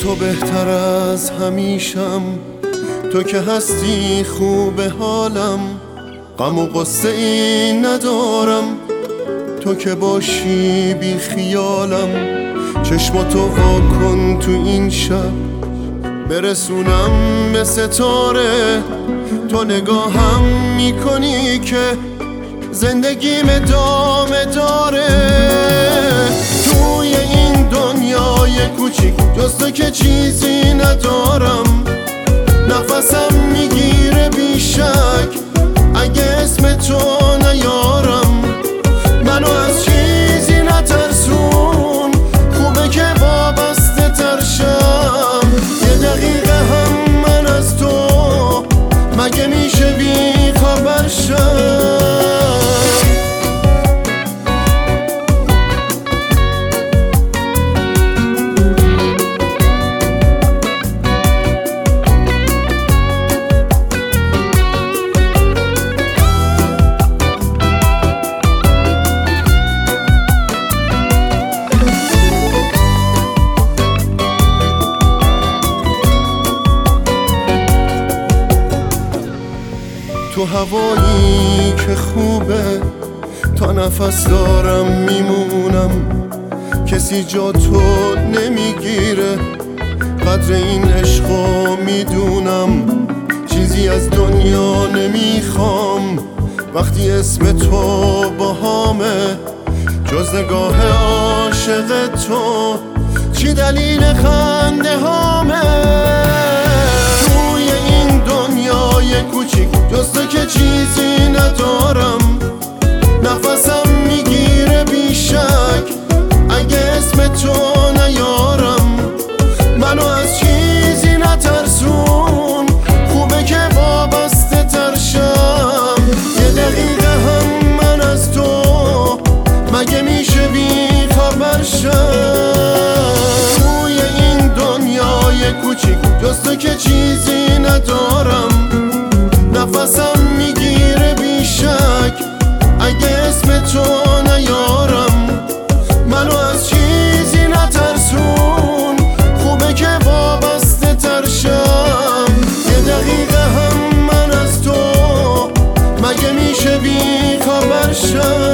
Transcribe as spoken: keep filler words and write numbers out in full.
تو بهتر از همیشم، تو که هستی خوب حالم، غم و غصه ای ندارم، تو که باشی بی خیالم. چشماتو وا کن تو این شب، برسونم به ستاره، تو نگاهم میکنی که زندگیم ادامه داره. توی این دنیای کوچیک جز تو که چیزی ندارم، نفسم میگیره بیشک اگه اسم تو نیارم. منو از چیزی نترسون، خوبه که وابسته ترشم. یه دقیقه هم من از تو مگه میشه بی خبر شم؟ تو هوایی که خوبه، تا نفس دارم میمونم، کسی جا تو نمیگیره، قدر این عشقو میدونم. چیزی از دنیا نمیخوام وقتی اسم تو باهامه، جز نگاه عاشق تو چی دلیل خنده هامه. توی این دنیای کوچیک جز تو که چیزی ندارم، نفسم میگیره بیشک اگه اسم تو نیارم. منو از چیزی نترسون، خوبه که وابسته ترشم. یه دقیقه هم من از تو مگه میشه بی خبر شم؟ توی این دنیای کوچیک جز تو که چیزی ندارم، نفسم میگیره بیشک اگه اسم تو نیارم. منو از چیزی نترسون، خوبه که وابسته ترشم. یه دقیقه هم من از تو مگه میشه بی خبر شم؟